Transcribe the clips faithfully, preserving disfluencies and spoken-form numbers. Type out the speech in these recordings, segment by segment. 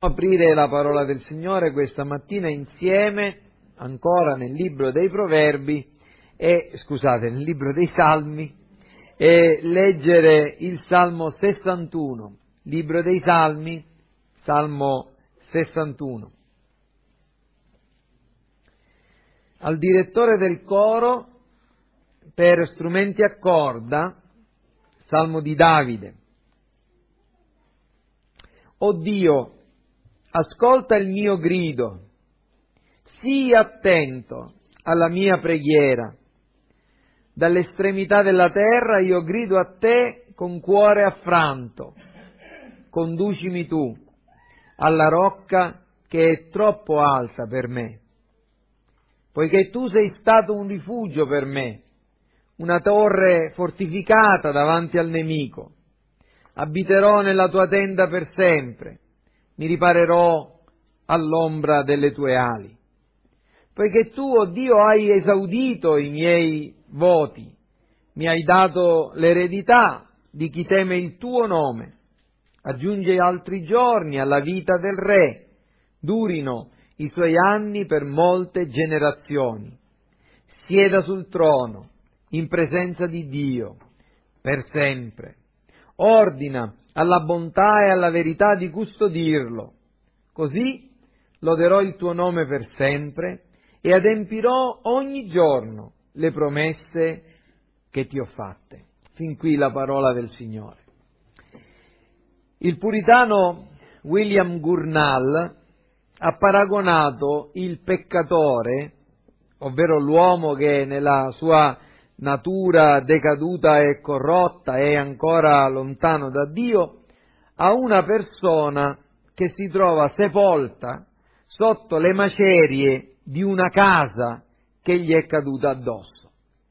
Aprire la parola del Signore questa mattina insieme, ancora nel libro dei Proverbi, e, scusate, nel libro dei Salmi, e leggere il Salmo sessantuno, libro dei Salmi, Salmo sessantuno. Al direttore del coro per strumenti a corda, Salmo di Davide. O Dio, ascolta il mio grido, sii attento alla mia preghiera. Dall'estremità della terra io grido a te con cuore affranto. Conducimi tu alla rocca che è troppo alta per me, poiché tu sei stato un rifugio per me, una torre fortificata davanti al nemico. Abiterò nella tua tenda per sempre, mi riparerò all'ombra delle tue ali. Poiché tu, o Dio, hai esaudito i miei voti, mi hai dato l'eredità di chi teme il tuo nome. Aggiungi altri giorni alla vita del re, durino i suoi anni per molte generazioni. Sieda sul trono, in presenza di Dio, per sempre. Ordina alla bontà e alla verità di custodirlo. Così loderò il tuo nome per sempre e adempirò ogni giorno le promesse che ti ho fatte. Fin qui la parola del Signore. Il puritano William Gurnall ha paragonato il peccatore, ovvero l'uomo che nella sua natura decaduta e corrotta è ancora lontano da Dio, a una persona che si trova sepolta sotto le macerie di una casa che gli è caduta addosso,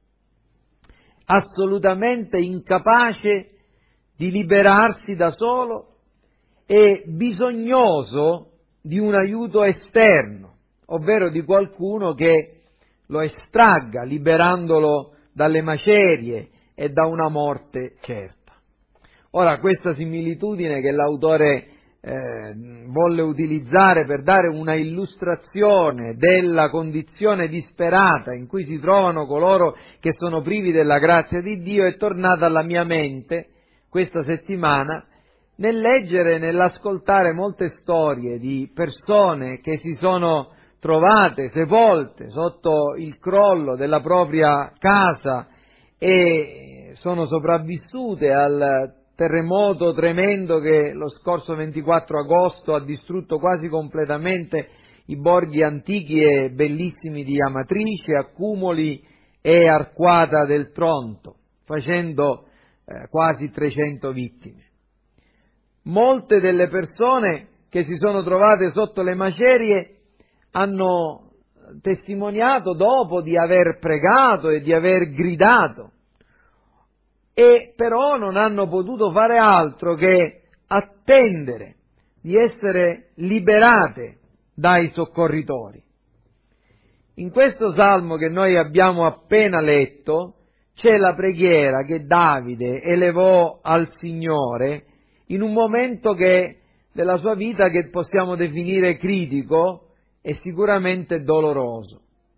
assolutamente incapace di liberarsi da solo e bisognoso di un aiuto esterno, ovvero di qualcuno che lo estragga, liberandolo dalle macerie e da una morte certa. Ora, questa similitudine che l'autore eh, volle utilizzare per dare una illustrazione della condizione disperata in cui si trovano coloro che sono privi della grazia di Dio è tornata alla mia mente questa settimana nel leggere e nell'ascoltare molte storie di persone che si sono trovate sepolte sotto il crollo della propria casa e sono sopravvissute al terremoto tremendo che lo scorso ventiquattro agosto ha distrutto quasi completamente i borghi antichi e bellissimi di Amatrice, Accumoli e Arquata del Tronto, facendo eh, quasi trecento vittime. Molte delle persone che si sono trovate sotto le macerie hanno testimoniato dopo di aver pregato e di aver gridato, e però non hanno potuto fare altro che attendere di essere liberate dai soccorritori. In questo salmo che noi abbiamo appena letto c'è la preghiera che Davide elevò al Signore in un momento che della sua vita che possiamo definire critico e sicuramente doloroso.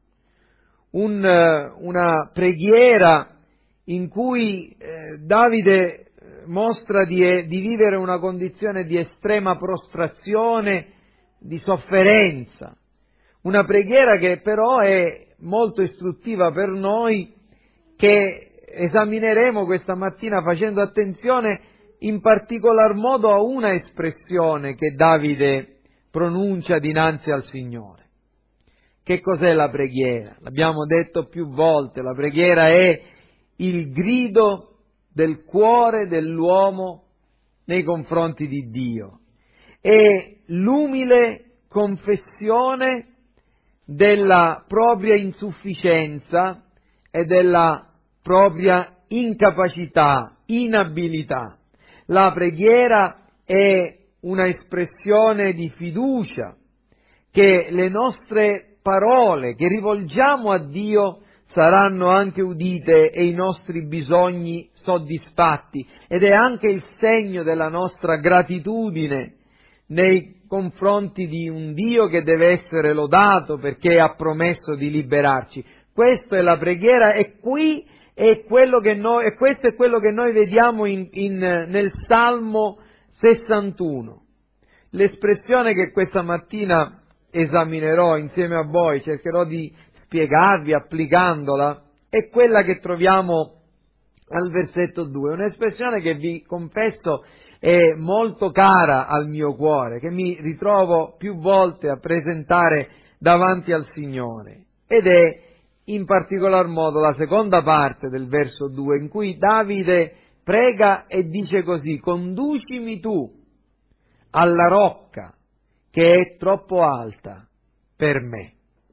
Un, una preghiera in cui eh, Davide mostra di, di vivere una condizione di estrema prostrazione, di sofferenza. Una preghiera che però è molto istruttiva per noi, che esamineremo questa mattina facendo attenzione in particolar modo a una espressione che Davide pronuncia dinanzi al Signore. Che cos'è la preghiera? L'abbiamo detto più volte, la preghiera è il grido del cuore dell'uomo nei confronti di Dio, è l'umile confessione della propria insufficienza e della propria incapacità, inabilità. La preghiera è una espressione di fiducia che le nostre parole che rivolgiamo a Dio saranno anche udite e i nostri bisogni soddisfatti, ed è anche il segno della nostra gratitudine nei confronti di un Dio che deve essere lodato perché ha promesso di liberarci. Questa è la preghiera e qui è quello che noi, e questo è quello che noi vediamo in, in, nel Salmo sessantuno. L'espressione che questa mattina esaminerò insieme a voi, cercherò di spiegarvi applicandola, è quella che troviamo al versetto due, un'espressione che vi confesso è molto cara al mio cuore, che mi ritrovo più volte a presentare davanti al Signore, ed è in particolar modo la seconda parte del verso due, in cui Davide prega e dice così: conducimi tu alla rocca che è troppo alta per me.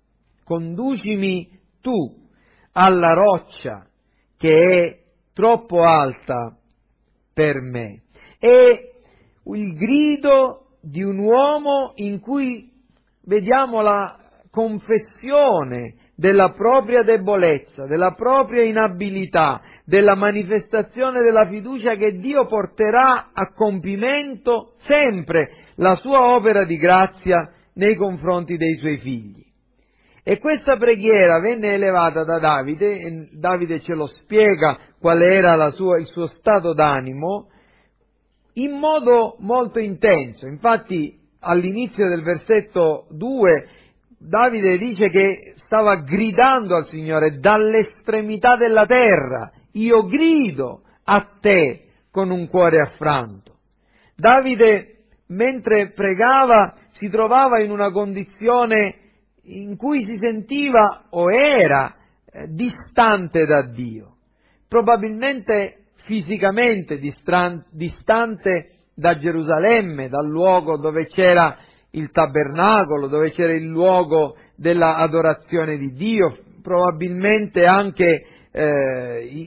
Conducimi tu alla roccia che è troppo alta per me. È il grido di un uomo in cui vediamo la confessione della propria debolezza, della propria inabilità, della manifestazione della fiducia che Dio porterà a compimento sempre la sua opera di grazia nei confronti dei suoi figli. E questa preghiera venne elevata da Davide, e Davide ce lo spiega qual era la sua, il suo stato d'animo, in modo molto intenso. Infatti all'inizio del versetto due Davide dice che stava gridando al Signore dall'estremità della terra: io grido a te con un cuore affranto. Davide, mentre pregava, si trovava in una condizione in cui si sentiva o era eh, distante da Dio, probabilmente fisicamente distan- distante da Gerusalemme, dal luogo dove c'era il tabernacolo, dove c'era il luogo della adorazione di Dio, probabilmente anche eh,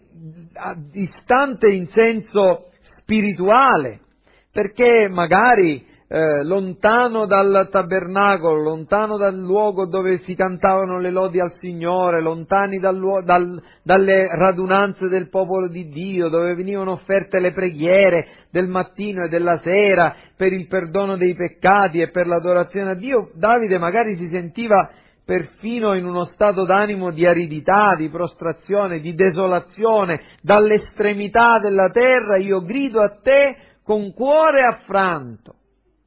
distante in senso spirituale, perché magari eh, lontano dal tabernacolo, lontano dal luogo dove si cantavano le lodi al Signore, lontani dal, dal, dalle radunanze del popolo di Dio, dove venivano offerte le preghiere del mattino e della sera per il perdono dei peccati e per l'adorazione a Dio, Davide magari si sentiva perfino in uno stato d'animo di aridità, di prostrazione, di desolazione. Dall'estremità della terra io grido a te con cuore affranto.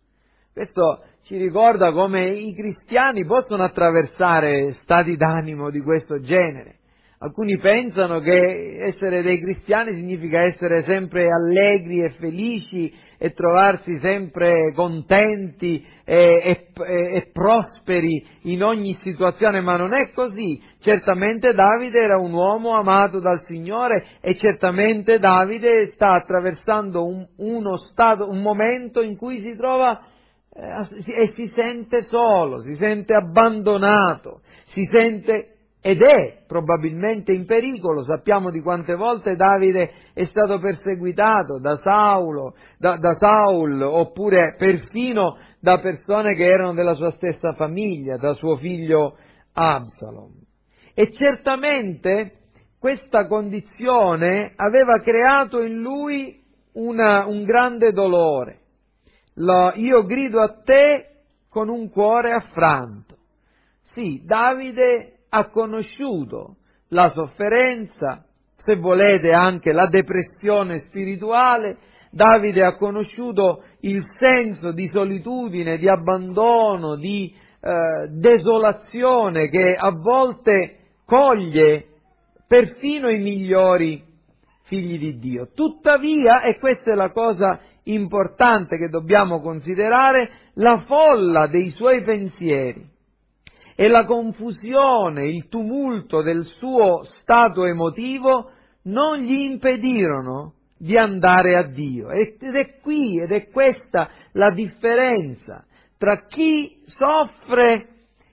Questo ci ricorda come i cristiani possono attraversare stati d'animo di questo genere. Alcuni pensano che essere dei cristiani significa essere sempre allegri e felici e trovarsi sempre contenti e, e, e prosperi in ogni situazione, ma non è così. Certamente Davide era un uomo amato dal Signore e certamente Davide sta attraversando un, uno stato, un momento in cui si trova eh, e si sente solo, si sente abbandonato, si sente ed è probabilmente in pericolo. Sappiamo di quante volte Davide è stato perseguitato da Saulo, da, da Saul, oppure perfino da persone che erano della sua stessa famiglia, da suo figlio Absalom. E certamente questa condizione aveva creato in lui una, un grande dolore. Lo, io grido a te con un cuore affranto. Sì, Davide ha conosciuto la sofferenza, se volete anche la depressione spirituale. Davide ha conosciuto il senso di solitudine, di abbandono, di eh, desolazione che a volte coglie perfino i migliori figli di Dio. Tuttavia, e questa è la cosa importante che dobbiamo considerare, la folla dei suoi pensieri e la confusione, il tumulto del suo stato emotivo non gli impedirono di andare a Dio. Ed è qui, ed è questa la differenza tra chi soffre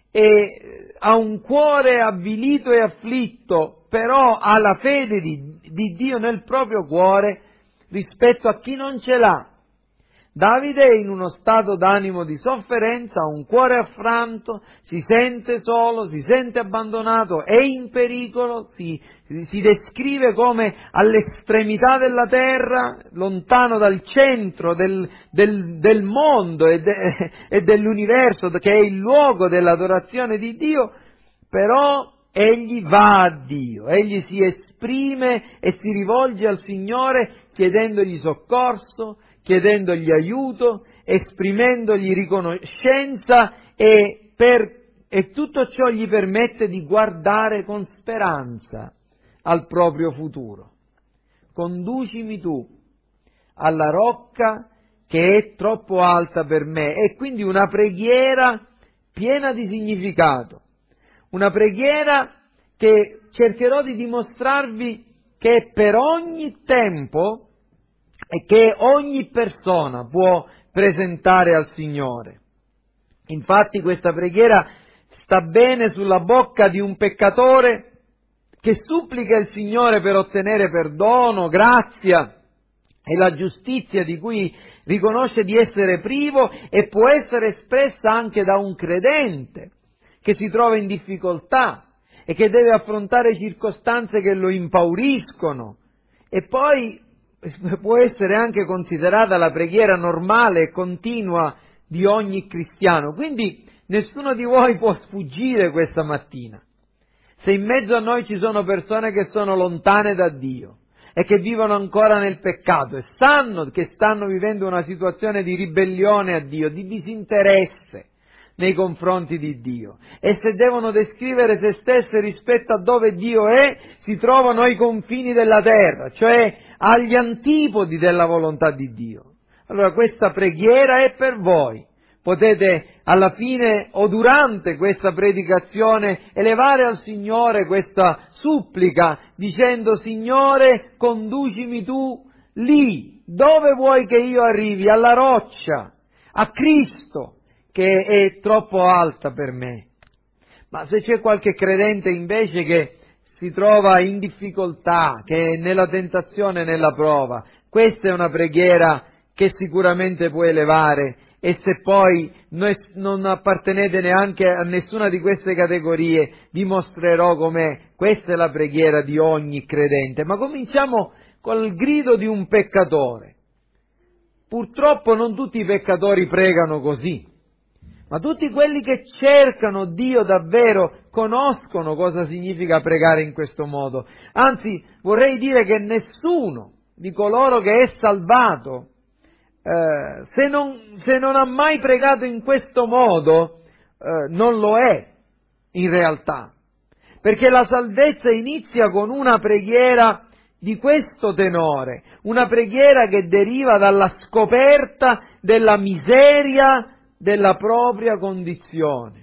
e ha un cuore avvilito e afflitto, però ha la fede di, di Dio nel proprio cuore, rispetto a chi non ce l'ha. Davide è in uno stato d'animo di sofferenza, ha un cuore affranto, si sente solo, si sente abbandonato, è in pericolo, si, si descrive come all'estremità della terra, lontano dal centro del, del, del mondo e, de, e dell'universo, che è il luogo dell'adorazione di Dio, però egli va a Dio, egli si esprime e si rivolge al Signore chiedendogli soccorso, chiedendogli aiuto, esprimendogli riconoscenza e, per, e tutto ciò gli permette di guardare con speranza al proprio futuro. Conducimi tu alla rocca che è troppo alta per me. E quindi una preghiera piena di significato, una preghiera che cercherò di dimostrarvi che per ogni tempo e che ogni persona può presentare al Signore. Infatti questa preghiera sta bene sulla bocca di un peccatore che supplica il Signore per ottenere perdono, grazia e la giustizia di cui riconosce di essere privo, e può essere espressa anche da un credente che si trova in difficoltà e che deve affrontare circostanze che lo impauriscono, e poi può essere anche considerata la preghiera normale e continua di ogni cristiano. Quindi nessuno di voi può sfuggire questa mattina. Se in mezzo a noi ci sono persone che sono lontane da Dio e che vivono ancora nel peccato e sanno che stanno vivendo una situazione di ribellione a Dio, di disinteresse nei confronti di Dio, e se devono descrivere se stesse rispetto a dove Dio è, si trovano ai confini della terra, cioè agli antipodi della volontà di Dio. Allora questa preghiera è per voi. Potete alla fine o durante questa predicazione elevare al Signore questa supplica dicendo: Signore, conducimi tu lì, dove vuoi che io arrivi, alla roccia, a Cristo, che è troppo alta per me. Ma se c'è qualche credente invece che si trova in difficoltà, che è nella tentazione e nella prova, questa è una preghiera che sicuramente può elevare, e se poi non appartenete neanche a nessuna di queste categorie, vi mostrerò come questa è la preghiera di ogni credente. Ma cominciamo col grido di un peccatore. Purtroppo non tutti i peccatori pregano così, ma tutti quelli che cercano Dio davvero conoscono cosa significa pregare in questo modo. Anzi, vorrei dire che nessuno di coloro che è salvato, eh, se, non, se non ha mai pregato in questo modo, eh, non lo è in realtà. Perché la salvezza inizia con una preghiera di questo tenore, una preghiera che deriva dalla scoperta della miseria della propria condizione.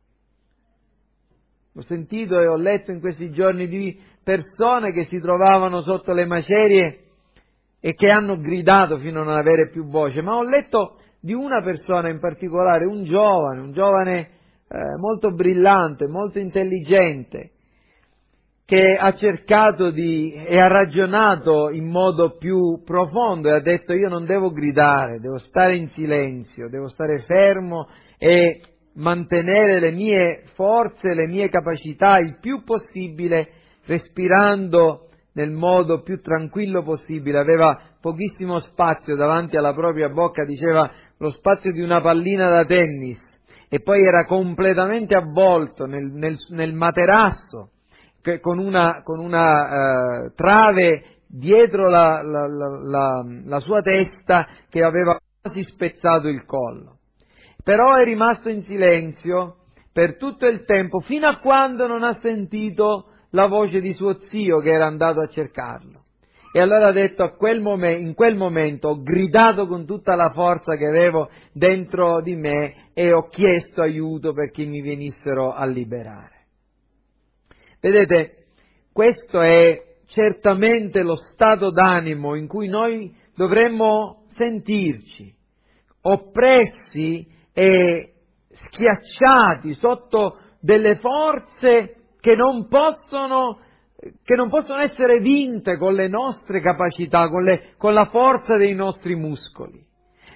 Ho sentito e ho letto in questi giorni di persone che si trovavano sotto le macerie e che hanno gridato fino a non avere più voce, ma ho letto di una persona in particolare, un giovane, un giovane eh, molto brillante, molto intelligente, che ha cercato di e ha ragionato in modo più profondo e ha detto: io non devo gridare, devo stare in silenzio, devo stare fermo e mantenere le mie forze, le mie capacità il più possibile, respirando nel modo più tranquillo possibile. Aveva pochissimo spazio davanti alla propria bocca, diceva lo spazio di una pallina da tennis, e poi era completamente avvolto nel, nel, nel materasso, con una, con una uh, trave dietro la, la, la, la, la sua testa che aveva quasi spezzato il collo. Però è rimasto in silenzio per tutto il tempo, fino a quando non ha sentito la voce di suo zio che era andato a cercarlo. E allora ha detto: a quel momen- in quel momento ho gridato con tutta la forza che avevo dentro di me e ho chiesto aiuto perché mi venissero a liberare. Vedete, questo è certamente lo stato d'animo in cui noi dovremmo sentirci, oppressi e schiacciati sotto delle forze che non possono, che non possono essere vinte con le nostre capacità, con, le, con la forza dei nostri muscoli.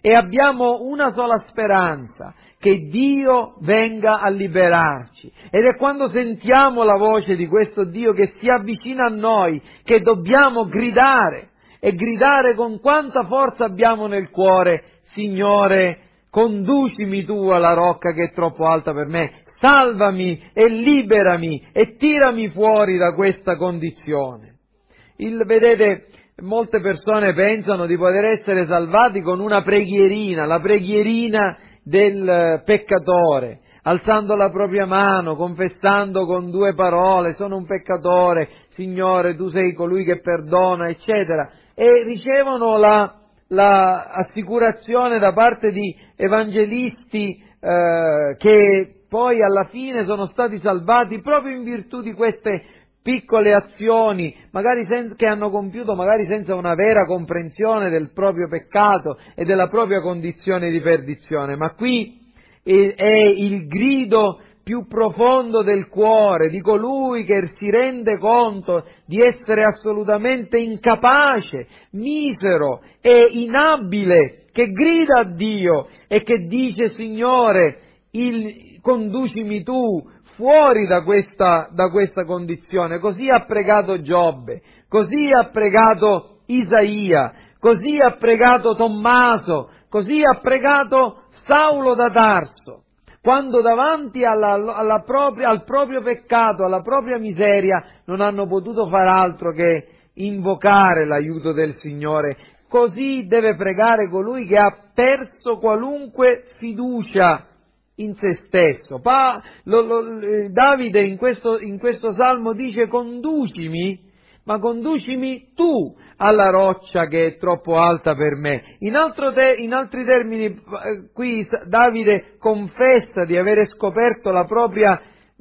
e abbiamo una sola speranza, che Dio venga a liberarci. Ed è quando sentiamo la voce di questo Dio che si avvicina a noi che dobbiamo gridare, e gridare con quanta forza abbiamo nel cuore: Signore, conducimi tu alla rocca che è troppo alta per me, salvami e liberami e tirami fuori da questa condizione. Il, vedete, molte persone pensano di poter essere salvati con una preghierina, la preghierina del peccatore, alzando la propria mano, confessando con due parole: sono un peccatore, Signore, tu sei colui che perdona, eccetera, e ricevono la, la assicurazione da parte di evangelisti eh, che poi alla fine sono stati salvati proprio in virtù di queste piccole azioni, magari sen- che hanno compiuto magari senza una vera comprensione del proprio peccato e della propria condizione di perdizione. Ma qui è, è il grido più profondo del cuore di colui che si rende conto di essere assolutamente incapace, misero e inabile, che grida a Dio e che dice: Signore, il, conducimi tu fuori da questa, da questa condizione. Così ha pregato Giobbe, così ha pregato Isaia, così ha pregato Tommaso, così ha pregato Saulo da Tarso, quando davanti alla, alla propria, al proprio peccato, alla propria miseria, non hanno potuto far altro che invocare l'aiuto del Signore. Così deve pregare colui che ha perso qualunque fiducia in se stesso. Pa, lo, lo, Davide in questo, in questo salmo dice: conducimi, ma conducimi tu alla roccia che è troppo alta per me. In, altro te, in altri termini, qui Davide confessa di avere scoperto la propria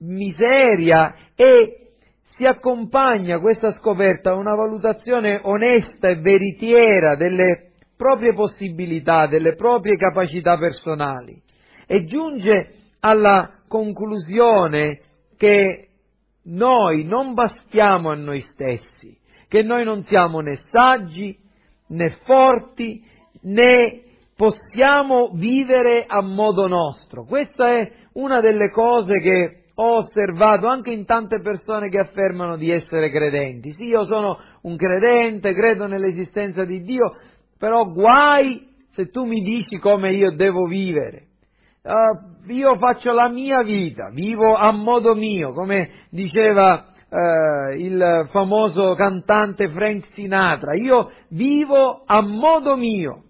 miseria e si accompagna questa scoperta a una valutazione onesta e veritiera delle proprie possibilità, delle proprie capacità personali, e giunge alla conclusione che noi non bastiamo a noi stessi, che noi non siamo né saggi, né forti, né possiamo vivere a modo nostro. Questa è una delle cose che ho osservato anche in tante persone che affermano di essere credenti. Sì, io sono un credente, credo nell'esistenza di Dio, però guai se tu mi dici come io devo vivere. Uh, io faccio la mia vita, vivo a modo mio, come diceva uh, il famoso cantante Frank Sinatra: io vivo a modo mio.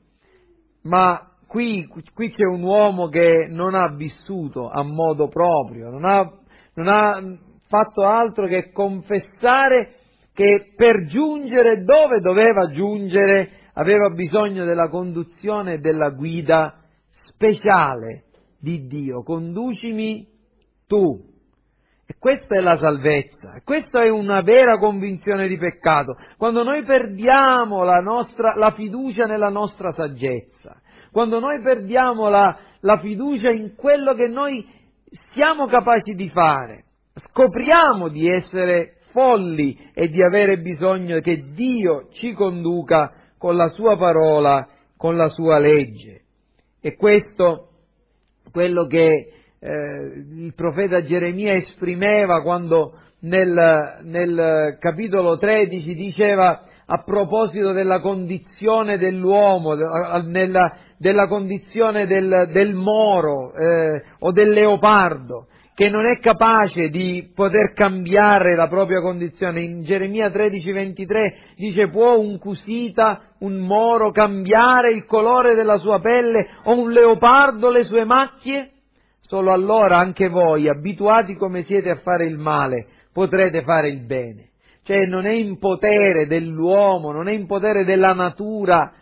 Ma qui, qui c'è un uomo che non ha vissuto a modo proprio, non ha, non ha fatto altro che confessare che per giungere dove doveva giungere aveva bisogno della conduzione e della guida speciale di Dio. Conducimi tu. E questa è la salvezza, e questa è una vera convinzione di peccato. Quando noi perdiamo la nostra, la fiducia nella nostra saggezza, quando noi perdiamo la, la fiducia in quello che noi siamo capaci di fare, scopriamo di essere folli e di avere bisogno che Dio ci conduca con la sua parola, con la sua legge. E questo quello che eh, il profeta Geremia esprimeva quando nel, nel capitolo tredici diceva, a proposito della condizione dell'uomo, nella, della condizione del, del moro eh, o del leopardo, che non è capace di poter cambiare la propria condizione. In Geremia tredici ventitré dice: può un cusita, un moro, cambiare il colore della sua pelle, o un leopardo le sue macchie? Solo allora anche voi, abituati come siete a fare il male, potrete fare il bene. Cioè non è in potere dell'uomo, non è in potere della natura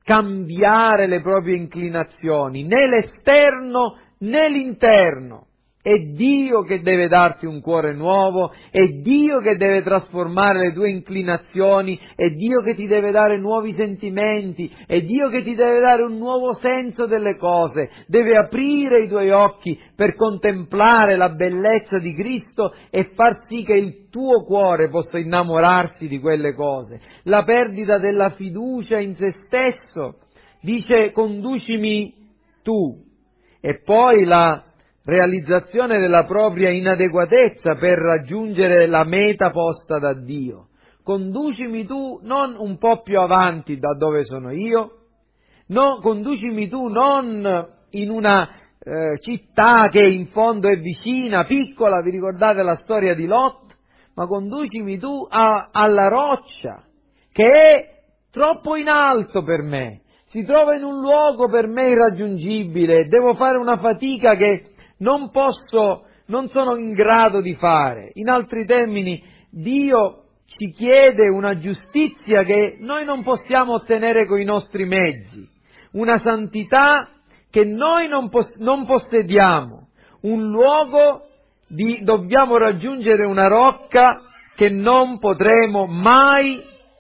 cambiare le proprie inclinazioni, né l'esterno né l'interno. È Dio che deve darti un cuore nuovo, è Dio che deve trasformare le tue inclinazioni, è Dio che ti deve dare nuovi sentimenti, è Dio che ti deve dare un nuovo senso delle cose, deve aprire i tuoi occhi per contemplare la bellezza di Cristo e far sì che il tuo cuore possa innamorarsi di quelle cose. La perdita della fiducia in se stesso dice conducimi tu, e poi la realizzazione della propria inadeguatezza per raggiungere la meta posta da Dio. Conducimi tu non un po' più avanti da dove sono io, no, conducimi tu non in una eh, città che in fondo è vicina, piccola, vi ricordate la storia di Lot? Ma conducimi tu a, alla roccia, che è troppo in alto per me, si trova in un luogo per me irraggiungibile, devo fare una fatica che non posso, non sono in grado di fare. In altri termini, Dio ci chiede una giustizia che noi non possiamo ottenere con i nostri mezzi, una santità che noi non, pos- non possediamo, un luogo di, dobbiamo raggiungere una rocca che non potremo mai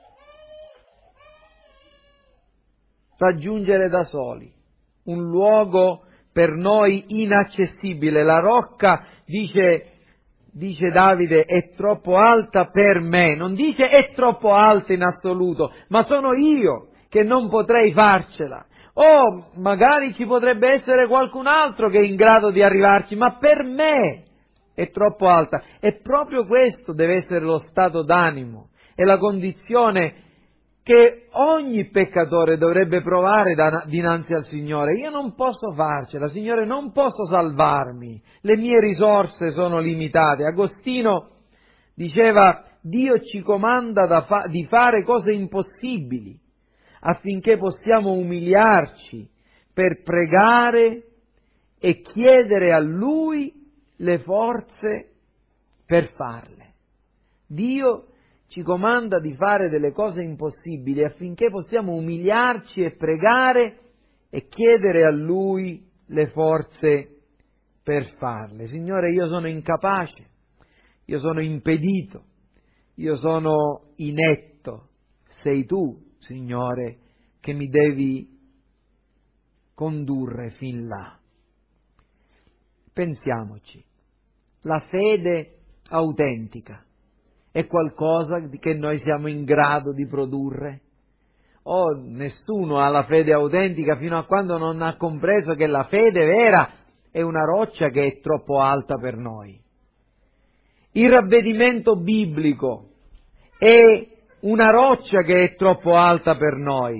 raggiungere da soli, un luogo per noi inaccessibile. La rocca, dice, dice Davide, è troppo alta per me, non dice è troppo alta in assoluto, ma sono io che non potrei farcela. O magari ci potrebbe essere qualcun altro che è in grado di arrivarci, ma per me è troppo alta. E proprio questo deve essere lo stato d'animo e la condizione che ogni peccatore dovrebbe provare da, dinanzi al Signore. Io non posso farcela, Signore, non posso salvarmi, le mie risorse sono limitate. Agostino diceva, Dio ci comanda da fa- di fare cose impossibili affinché possiamo umiliarci per pregare e chiedere a Lui le forze per farle. Dio ci comanda di fare delle cose impossibili affinché possiamo umiliarci e pregare e chiedere a Lui le forze per farle. Signore, io sono incapace, io sono impedito, io sono inetto. Sei Tu, Signore, che mi devi condurre fin là. Pensiamoci, la fede autentica è qualcosa che noi siamo in grado di produrre? Oh, nessuno ha la fede autentica fino a quando non ha compreso che la fede vera è una roccia che è troppo alta per noi. Il ravvedimento biblico è una roccia che è troppo alta per noi.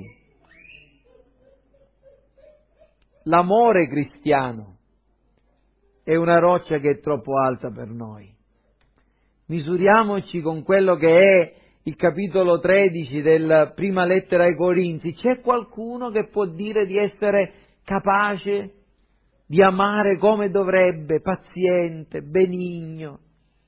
L'amore cristiano è una roccia che è troppo alta per noi. Misuriamoci con quello che è il capitolo tredici della prima lettera ai Corinzi. C'è qualcuno che può dire di essere capace di amare come dovrebbe, paziente, benigno?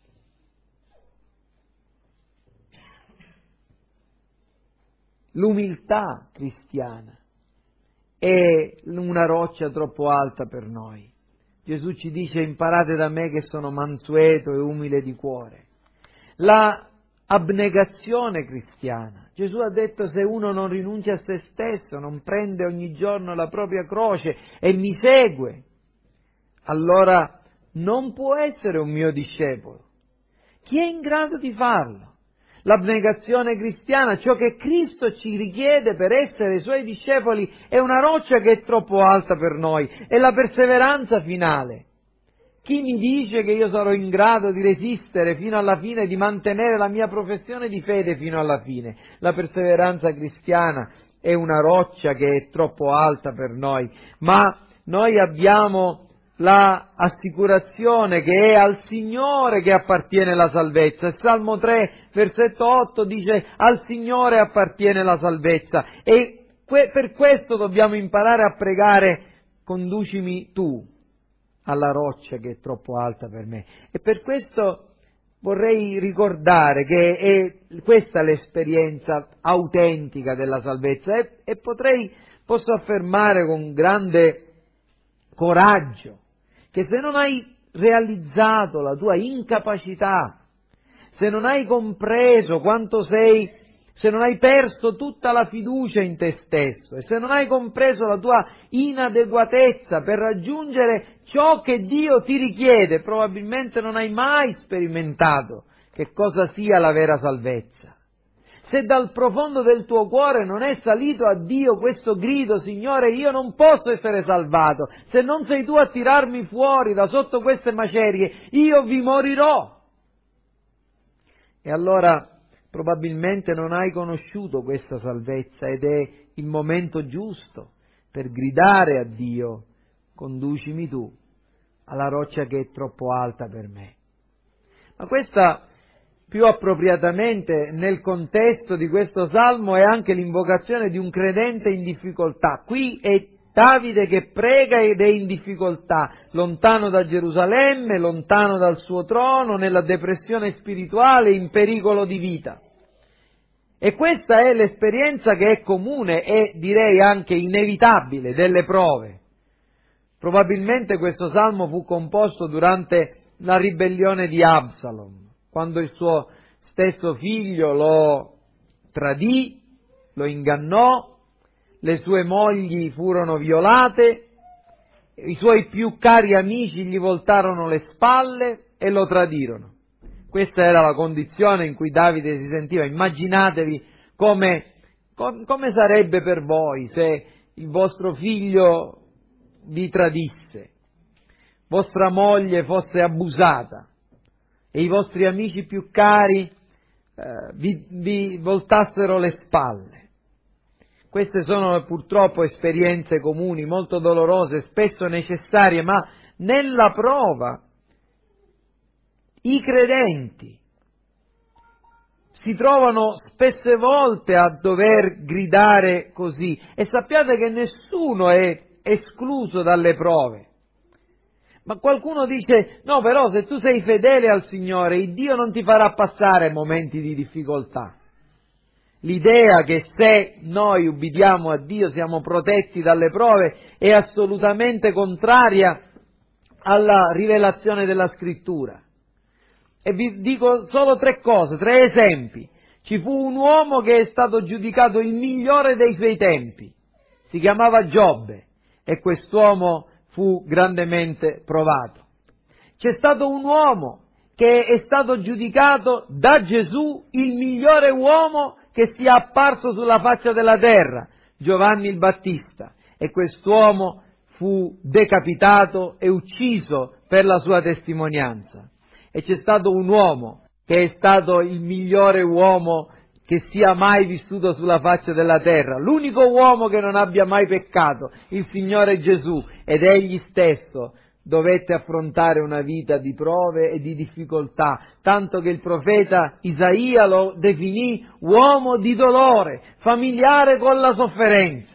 L'umiltà cristiana è una roccia troppo alta per noi. Gesù ci dice: imparate da me che sono mansueto e umile di cuore. La abnegazione cristiana. Gesù ha detto: se uno non rinuncia a se stesso, non prende ogni giorno la propria croce e mi segue, allora non può essere un mio discepolo. Chi è in grado di farlo? L'abnegazione cristiana, ciò che Cristo ci richiede per essere i Suoi discepoli, è una roccia che è troppo alta per noi, è la perseveranza finale. Chi mi dice che io sarò in grado di resistere fino alla fine, di mantenere la mia professione di fede fino alla fine? La perseveranza cristiana è una roccia che è troppo alta per noi, ma noi abbiamo la assicurazione che è al Signore che appartiene la salvezza. Il Salmo tre, versetto otto dice: al Signore appartiene la salvezza, e que- per questo dobbiamo imparare a pregare: conducimi tu alla roccia che è troppo alta per me. E per questo vorrei ricordare che è questa l'esperienza autentica della salvezza, e, e potrei, posso affermare con grande coraggio che se non hai realizzato la tua incapacità, se non hai compreso quanto sei, se non hai perso tutta la fiducia in te stesso e se non hai compreso la tua inadeguatezza per raggiungere ciò che Dio ti richiede, probabilmente non hai mai sperimentato che cosa sia la vera salvezza. Se dal profondo del tuo cuore non è salito a Dio questo grido, Signore, io non posso essere salvato, se non sei tu a tirarmi fuori da sotto queste macerie, io vi morirò. E allora probabilmente non hai conosciuto questa salvezza ed è il momento giusto per gridare a Dio, conducimi tu alla roccia che è troppo alta per me. Ma questa, più appropriatamente nel contesto di questo salmo, è anche l'invocazione di un credente in difficoltà. Qui è Davide che prega ed è in difficoltà, lontano da Gerusalemme, lontano dal suo trono, nella depressione spirituale, in pericolo di vita. E questa è l'esperienza che è comune e direi anche inevitabile delle prove. Probabilmente questo salmo fu composto durante la ribellione di Absalom, quando il suo stesso figlio lo tradì, lo ingannò, le sue mogli furono violate, i suoi più cari amici gli voltarono le spalle e lo tradirono. Questa era la condizione in cui Davide si sentiva. Immaginatevi come, come sarebbe per voi se il vostro figlio vi tradisse, vostra moglie fosse abusata e i vostri amici più cari eh, vi, vi voltassero le spalle. Queste sono purtroppo esperienze comuni, molto dolorose, spesso necessarie, ma nella prova i credenti si trovano spesse volte a dover gridare così, e sappiate che nessuno è escluso dalle prove. Ma qualcuno dice, no, però se tu sei fedele al Signore, il Dio non ti farà passare momenti di difficoltà. L'idea che se noi ubbidiamo a Dio siamo protetti dalle prove è assolutamente contraria alla rivelazione della Scrittura. E vi dico solo tre cose, tre esempi. Ci fu un uomo che è stato giudicato il migliore dei suoi tempi, si chiamava Giobbe, e quest'uomo fu grandemente provato. C'è stato un uomo che è stato giudicato da Gesù il migliore uomo che sia apparso sulla faccia della terra, Giovanni il Battista, e quest'uomo fu decapitato e ucciso per la sua testimonianza. E c'è stato un uomo che è stato il migliore uomo che sia mai vissuto sulla faccia della terra, l'unico uomo che non abbia mai peccato, il Signore Gesù, ed egli stesso dovette affrontare una vita di prove e di difficoltà, tanto che il profeta Isaia lo definì uomo di dolore, familiare con la sofferenza.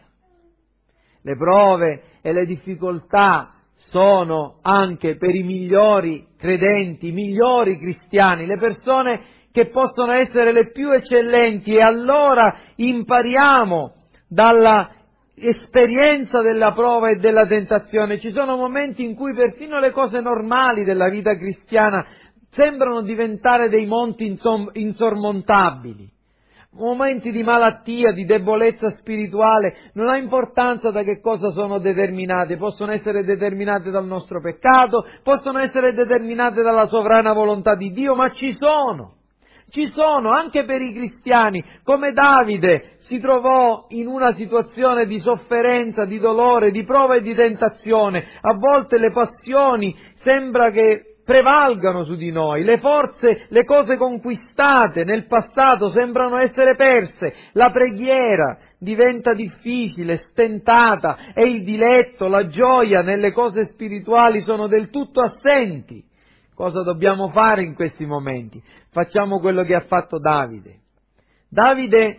Le prove e le difficoltà sono anche per i migliori credenti, i migliori cristiani, le persone che possono essere le più eccellenti, e allora impariamo dalla esperienza della prova e della tentazione. Ci sono momenti in cui persino le cose normali della vita cristiana sembrano diventare dei monti insom- insormontabili. Momenti di malattia, di debolezza spirituale, non ha importanza da che cosa sono determinate, possono essere determinate dal nostro peccato, possono essere determinate dalla sovrana volontà di Dio, ma ci sono. Ci sono anche per i cristiani, come Davide si trovò in una situazione di sofferenza, di dolore, di prova e di tentazione. A volte le passioni sembra che prevalgano su di noi, le forze, le cose conquistate nel passato sembrano essere perse, la preghiera diventa difficile, stentata, e il diletto, la gioia nelle cose spirituali sono del tutto assenti. Cosa dobbiamo fare in questi momenti? Facciamo quello che ha fatto Davide. Davide,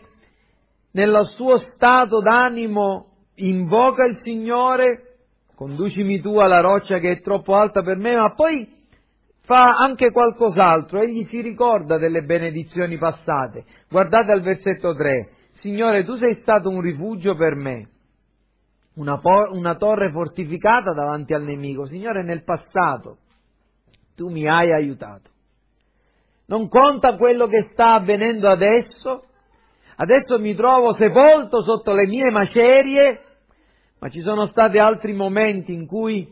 nel suo stato d'animo, invoca il Signore, conducimi tu alla roccia che è troppo alta per me, ma poi fa anche qualcos'altro. Egli si ricorda delle benedizioni passate. Guardate al versetto tre. Signore, tu sei stato un rifugio per me, una, por- una torre fortificata davanti al nemico. Signore, nel passato tu mi hai aiutato. Non conta quello che sta avvenendo adesso. Adesso mi trovo sepolto sotto le mie macerie, ma ci sono stati altri momenti in cui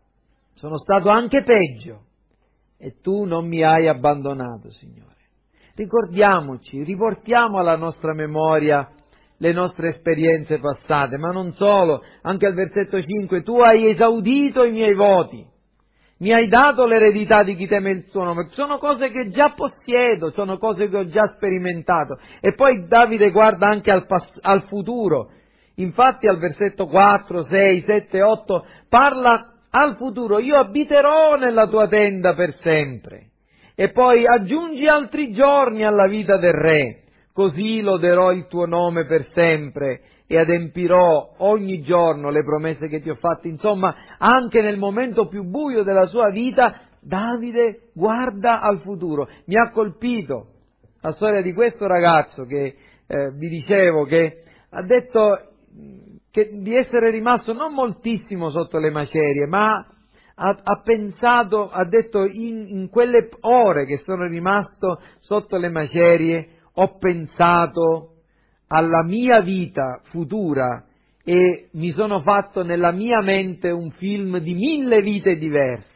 sono stato anche peggio e tu non mi hai abbandonato, Signore. Ricordiamoci, riportiamo alla nostra memoria le nostre esperienze passate, ma non solo, anche al versetto cinque, tu hai esaudito i miei voti, mi hai dato l'eredità di chi teme il tuo nome, sono cose che già possiedo, sono cose che ho già sperimentato. E poi Davide guarda anche al, pass- al futuro, infatti al versetto quattro, sei, sette, otto parla al futuro, io abiterò nella tua tenda per sempre, e poi aggiungi altri giorni alla vita del re, così loderò il tuo nome per sempre e adempirò ogni giorno le promesse che ti ho fatto. Insomma, anche nel momento più buio della sua vita, Davide guarda al futuro. Mi ha colpito la storia di questo ragazzo che eh, vi dicevo, che ha detto che di essere rimasto non moltissimo sotto le macerie, ma ha, ha pensato, ha detto in, in quelle ore che sono rimasto sotto le macerie, ho pensato alla mia vita futura e mi sono fatto nella mia mente un film di mille vite diverse.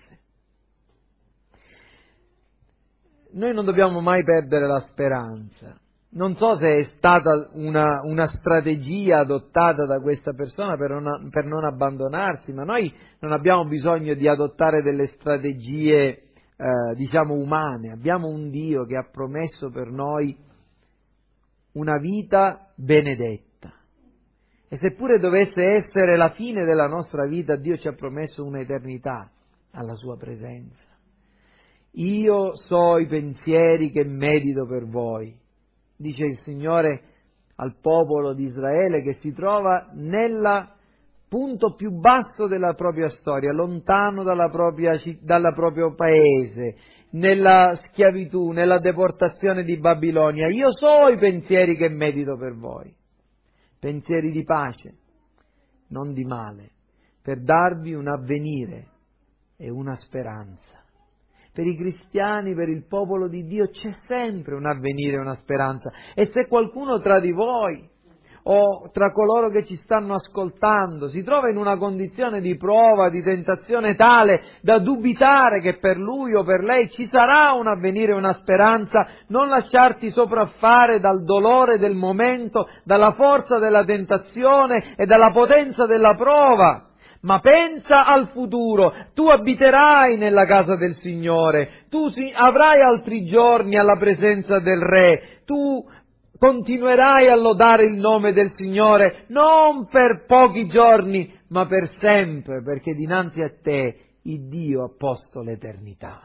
Noi non dobbiamo mai perdere la speranza. Non so se è stata una, una strategia adottata da questa persona per non, per non abbandonarsi, ma noi non abbiamo bisogno di adottare delle strategie, eh, diciamo, umane. Abbiamo un Dio che ha promesso per noi una vita benedetta. E seppure dovesse essere la fine della nostra vita, Dio ci ha promesso un'eternità alla sua presenza. Io so i pensieri che medito per voi, dice il Signore al popolo di Israele che si trova nel punto più basso della propria storia, lontano dalla propria, dal proprio paese, nella schiavitù, nella deportazione di Babilonia. Io so i pensieri che medito per voi, pensieri di pace, non di male, per darvi un avvenire e una speranza. Per i cristiani, per il popolo di Dio c'è sempre un avvenire e una speranza. E se qualcuno tra di voi o tra coloro che ci stanno ascoltando si trova in una condizione di prova, di tentazione tale da dubitare che per lui o per lei ci sarà un avvenire e una speranza, non lasciarti sopraffare dal dolore del momento, dalla forza della tentazione e dalla potenza della prova. Ma pensa al futuro, tu abiterai nella casa del Signore, tu avrai altri giorni alla presenza del Re, tu continuerai a lodare il nome del Signore, non per pochi giorni, ma per sempre, perché dinanzi a te il Dio ha posto l'eternità.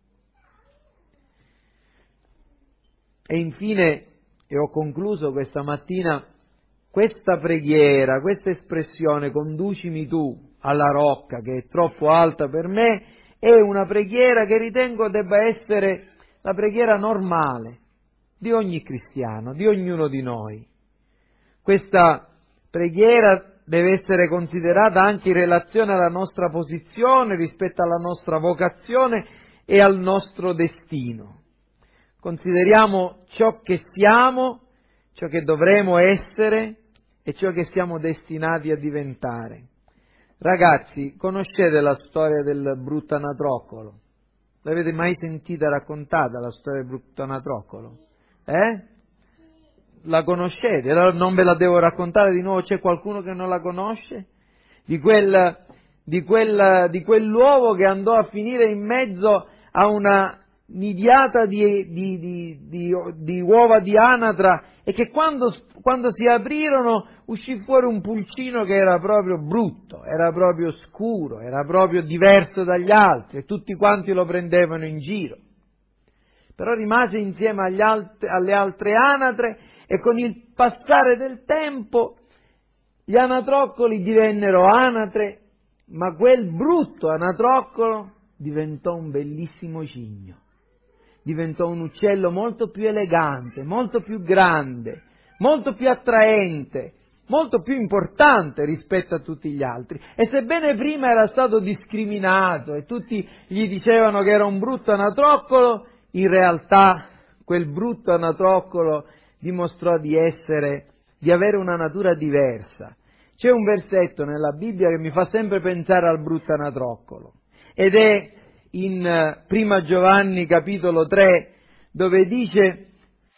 E infine, e ho concluso questa mattina, questa preghiera, questa espressione, conducimi tu alla rocca che è troppo alta per me, è una preghiera che ritengo debba essere la preghiera normale di ogni cristiano, di ognuno di noi. Questa preghiera deve essere considerata anche in relazione alla nostra posizione, rispetto alla nostra vocazione e al nostro destino. Consideriamo ciò che siamo, ciò che dovremo essere e ciò che siamo destinati a diventare. Ragazzi, conoscete la storia del brutto anatroccolo? L'avete mai sentita raccontata la storia del brutto anatroccolo? Eh? La conoscete? Non ve la devo raccontare di nuovo? C'è qualcuno che non la conosce? Di quel, di quel, di quell'uovo che andò a finire in mezzo a una nidiata di, di, di, di, di uova di anatra e che quando, quando si aprirono uscì fuori un pulcino che era proprio brutto, era proprio scuro, era proprio diverso dagli altri e tutti quanti lo prendevano in giro. Però rimase insieme agli alt- alle altre anatre e con il passare del tempo gli anatroccoli divennero anatre, ma quel brutto anatroccolo diventò un bellissimo cigno. Diventò un uccello molto più elegante, molto più grande, molto più attraente, molto più importante rispetto a tutti gli altri. E sebbene prima era stato discriminato e tutti gli dicevano che era un brutto anatroccolo, in realtà quel brutto anatroccolo dimostrò di essere, di avere una natura diversa. C'è un versetto nella Bibbia che mi fa sempre pensare al brutto anatroccolo ed è in Prima Giovanni capitolo tre, dove dice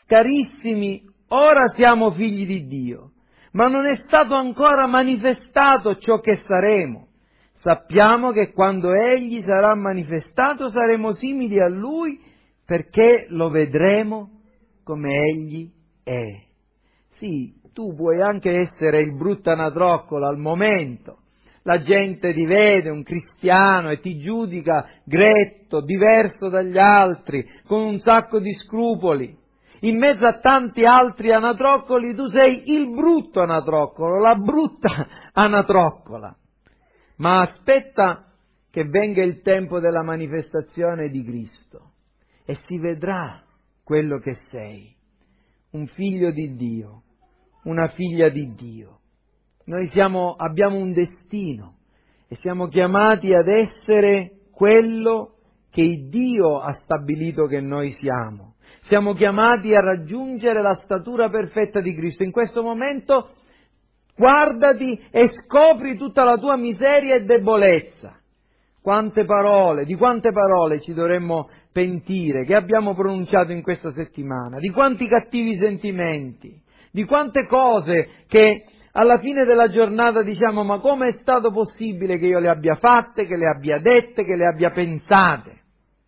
carissimi, ora siamo figli di Dio, ma non è stato ancora manifestato ciò che saremo. Sappiamo che quando Egli sarà manifestato saremo simili a Lui, perché lo vedremo come Egli è. Sì, tu puoi anche essere il brutto anatroccolo al momento. La gente ti vede, un cristiano, e ti giudica gretto, diverso dagli altri, con un sacco di scrupoli. In mezzo a tanti altri anatroccoli tu sei il brutto anatroccolo, la brutta anatroccola. Ma aspetta che venga il tempo della manifestazione di Cristo e si vedrà quello che sei, un figlio di Dio, una figlia di Dio. Noi siamo, abbiamo un destino e siamo chiamati ad essere quello che Dio ha stabilito che noi siamo. Siamo chiamati a raggiungere la statura perfetta di Cristo. In questo momento guardati e scopri tutta la tua miseria e debolezza. Quante parole, di quante parole ci dovremmo pentire, che abbiamo pronunciato in questa settimana, di quanti cattivi sentimenti, di quante cose che alla fine della giornata diciamo: ma come è stato possibile che io le abbia fatte, che le abbia dette, che le abbia pensate?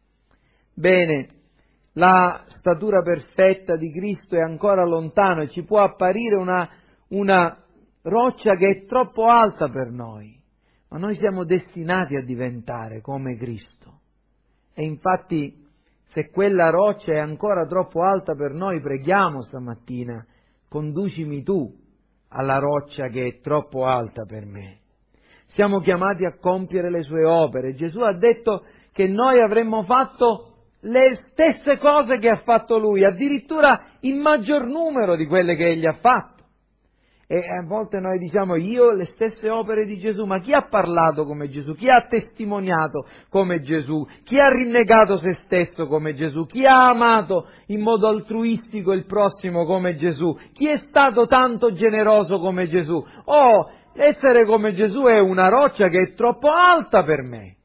Bene, la statura perfetta di Cristo è ancora lontano e ci può apparire una, una roccia che è troppo alta per noi, ma noi siamo destinati a diventare come Cristo. E infatti, se quella roccia è ancora troppo alta per noi, preghiamo stamattina: conducimi tu alla roccia che è troppo alta per me. Siamo chiamati a compiere le sue opere. Gesù ha detto che noi avremmo fatto le stesse cose che ha fatto Lui, addirittura il maggior numero di quelle che Egli ha fatto. E a volte noi diciamo: io le stesse opere di Gesù, ma chi ha parlato come Gesù? Chi ha testimoniato come Gesù? Chi ha rinnegato se stesso come Gesù? Chi ha amato in modo altruistico il prossimo come Gesù? Chi è stato tanto generoso come Gesù? Oh, essere come Gesù è una roccia che è troppo alta per me.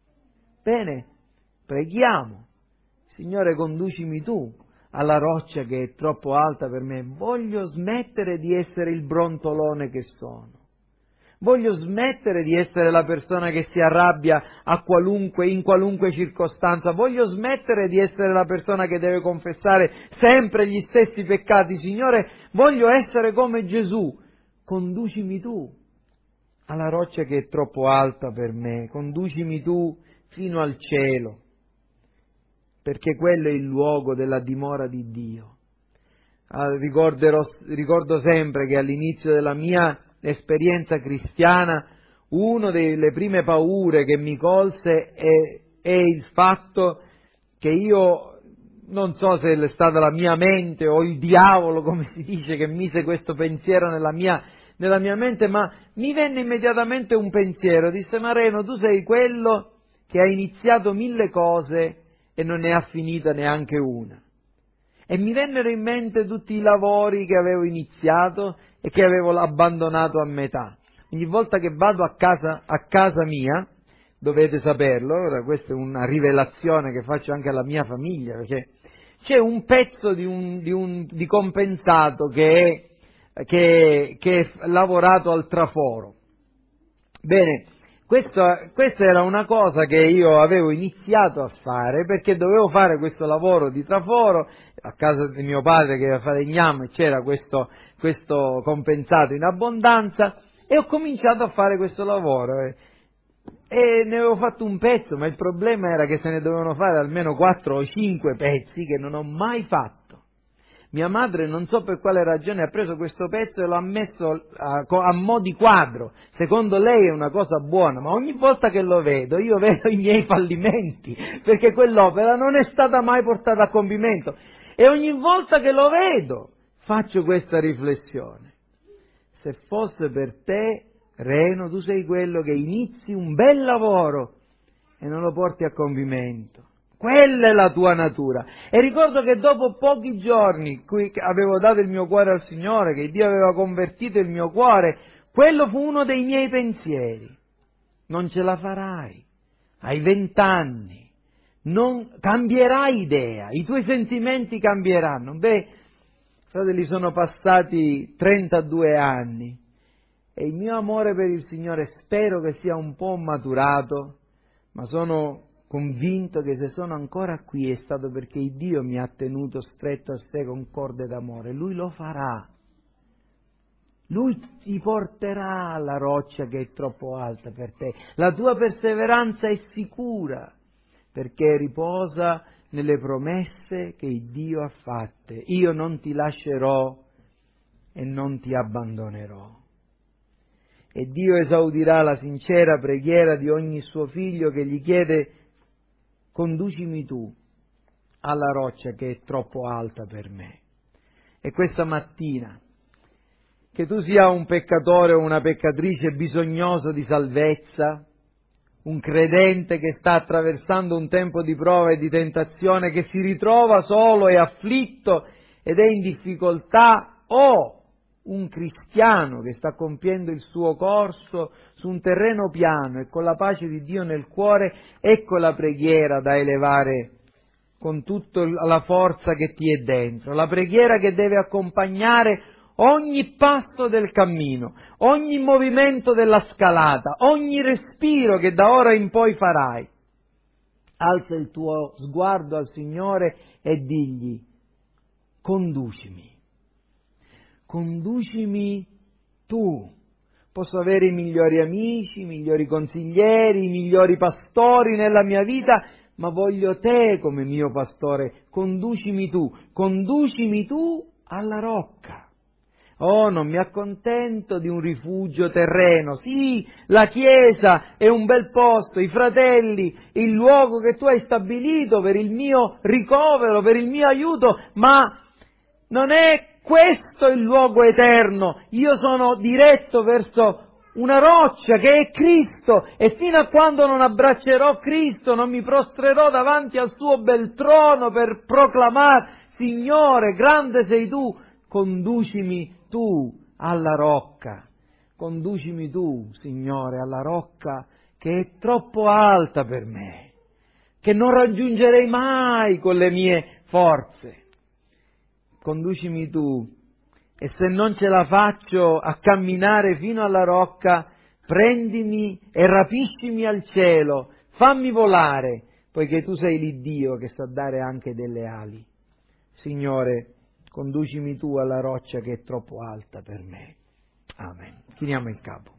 Bene, preghiamo: Signore, conducimi tu alla roccia che è troppo alta per me. Voglio smettere di essere il brontolone che sono. Voglio smettere di essere la persona che si arrabbia a qualunque, in qualunque circostanza. Voglio smettere di essere la persona che deve confessare sempre gli stessi peccati. Signore, voglio essere come Gesù. Conducimi tu alla roccia che è troppo alta per me. Conducimi tu fino al cielo, perché quello è il luogo della dimora di Dio. Ah, ricorderò, ricordo sempre che all'inizio della mia esperienza cristiana, una delle prime paure che mi colse è, è il fatto che io, non so se è stata la mia mente o il diavolo, come si dice, che mise questo pensiero nella mia, nella mia mente, ma mi venne immediatamente un pensiero. Disse: ma Reno, tu sei quello che ha iniziato mille cose e non ne ha finita neanche una. E mi vennero in mente tutti i lavori che avevo iniziato e che avevo abbandonato a metà. Ogni volta che vado a casa, a casa mia, dovete saperlo, ora questa è una rivelazione che faccio anche alla mia famiglia, perché c'è un pezzo di, un, di, un, di compensato che è, che, che è lavorato al traforo. Bene, Questo, questa era una cosa che io avevo iniziato a fare perché dovevo fare questo lavoro di traforo. A casa di mio padre, che era falegname, c'era questo, questo compensato in abbondanza e ho cominciato a fare questo lavoro e, e ne avevo fatto un pezzo, ma il problema era che se ne dovevano fare almeno quattro o cinque pezzi che non ho mai fatto. Mia madre, non so per quale ragione, ha preso questo pezzo e lo ha messo a, a mo' di quadro. Secondo lei è una cosa buona, ma ogni volta che lo vedo io vedo i miei fallimenti, perché quell'opera non è stata mai portata a compimento. E ogni volta che lo vedo faccio questa riflessione: se fosse per te, Reno, tu sei quello che inizi un bel lavoro e non lo porti a compimento. Quella è la tua natura. E ricordo che dopo pochi giorni qui avevo dato il mio cuore al Signore, che Dio aveva convertito il mio cuore, quello fu uno dei miei pensieri. Non ce la farai, hai vent'anni, non cambierai idea, i tuoi sentimenti cambieranno. Beh, fratelli, sono passati trentadue anni e il mio amore per il Signore spero che sia un po' maturato, ma sono convinto che se sono ancora qui è stato perché il Dio mi ha tenuto stretto a sé con corde d'amore. Lui lo farà. Lui ti porterà alla roccia che è troppo alta per te. La tua perseveranza è sicura perché riposa nelle promesse che il Dio ha fatte. Io non ti lascerò e non ti abbandonerò. E Dio esaudirà la sincera preghiera di ogni suo figlio che gli chiede: conducimi tu alla roccia che è troppo alta per me. E questa mattina, che tu sia un peccatore o una peccatrice bisognoso di salvezza, un credente che sta attraversando un tempo di prova e di tentazione, che si ritrova solo e afflitto ed è in difficoltà, o un cristiano che sta compiendo il suo corso su un terreno piano e con la pace di Dio nel cuore, ecco la preghiera da elevare con tutta la forza che ti è dentro, la preghiera che deve accompagnare ogni passo del cammino, ogni movimento della scalata, ogni respiro che da ora in poi farai. Alza il tuo sguardo al Signore e digli: conducimi, conducimi tu. Posso avere i migliori amici, i migliori consiglieri, i migliori pastori nella mia vita, ma voglio te come mio pastore. Conducimi tu, conducimi tu alla rocca. Oh, non mi accontento di un rifugio terreno. Sì, la Chiesa è un bel posto, i fratelli, il luogo che tu hai stabilito per il mio ricovero, per il mio aiuto, ma non è questo il luogo eterno. Io sono diretto verso una roccia che è Cristo e fino a quando non abbraccerò Cristo, non mi prostrerò davanti al suo bel trono per proclamare: Signore, grande sei tu, conducimi tu alla rocca, conducimi tu, Signore, alla rocca che è troppo alta per me, che non raggiungerei mai con le mie forze. Conducimi tu, e se non ce la faccio a camminare fino alla rocca, prendimi e rapiscimi al cielo, fammi volare, poiché tu sei l'Iddio che sa dare anche delle ali. Signore, conducimi tu alla roccia che è troppo alta per me. Amen. Chiniamo il capo.